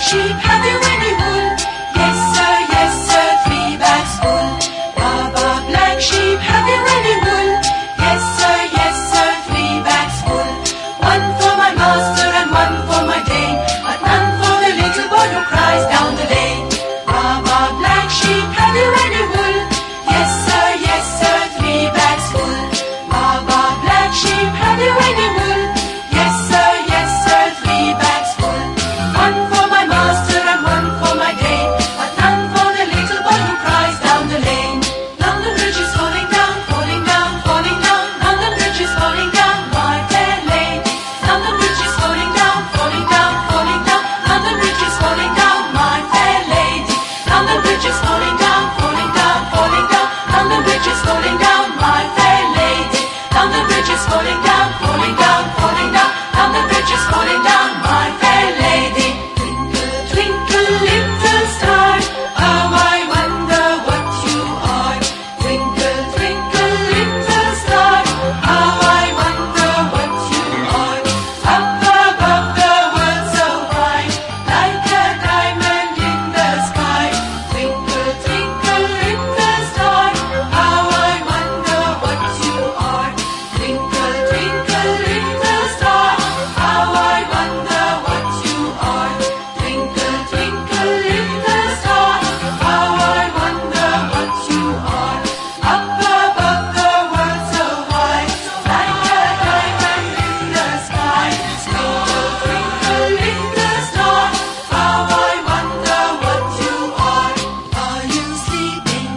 sheep, have you any wool? Yes sir, 3 bags full. Baba, black sheep, have you any wool? Yes sir, 3 bags full. One for my master and one for my dame, but none for the little boy who cries down the lane. Baba, black sheep, have you any wool? Yes sir, 3 bags full. Baba, black sheep, have you any wool? Yes sir, 3 bags full. One for my master and one for my dame, but none for the little boy who cries down the lane. London Bridge is falling down, falling down, falling down. London Bridge is falling down, my fair lane. London Bridge is falling down, falling down, falling down. London Bridge is falling down, my fair lady. London Bridge is falling down, falling down, falling down. London Bridge is falling down, my fair lady. London Bridge is falling down, falling down, falling down. London Bridge is falling down, my fair lady. Twinkle, twinkle, little star, how I wonder what you are. Twinkle, twinkle, little star, how I wonder what you are. Up above the world so high, like a diamond in the sky. Twinkle, twinkle, little star, how I wonder what you are. Twinkle, twinkle, little star, how I wonder what you are. Twinkle, twinkle, little star, how I wonder what you are. Up above the world so high, like a diamond in the sky. Twinkle, twinkle, little star, how I wonder what you are. Are you sleeping,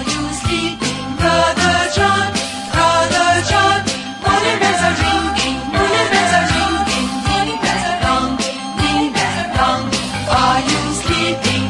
Brother John, Brother John? Morning bells are ringing, morning bells are ringing, ding dang dong, ding dang dong. Are you sleeping,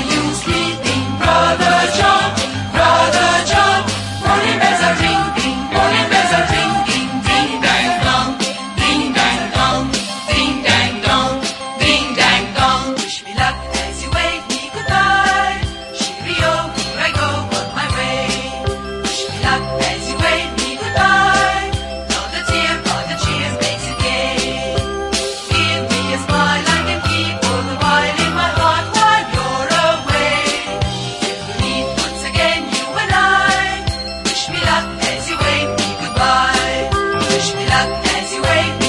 Brother John, Brother John? Morning bells are ringing, morning bells are ringing, ding dang dong, ding dang dong, ding dang dong, ding dang dong. Wish me luck as you wave me goodbye. Cheerio, here I go on my way. Wish me luck as you wave me goodbye. Though the cheers makes it gay. Give me a smile I can keep all the while in my heart while you're away. Till we meet once again, you and I. Wish me luck as you wave me goodbye. Wish me luck as you wave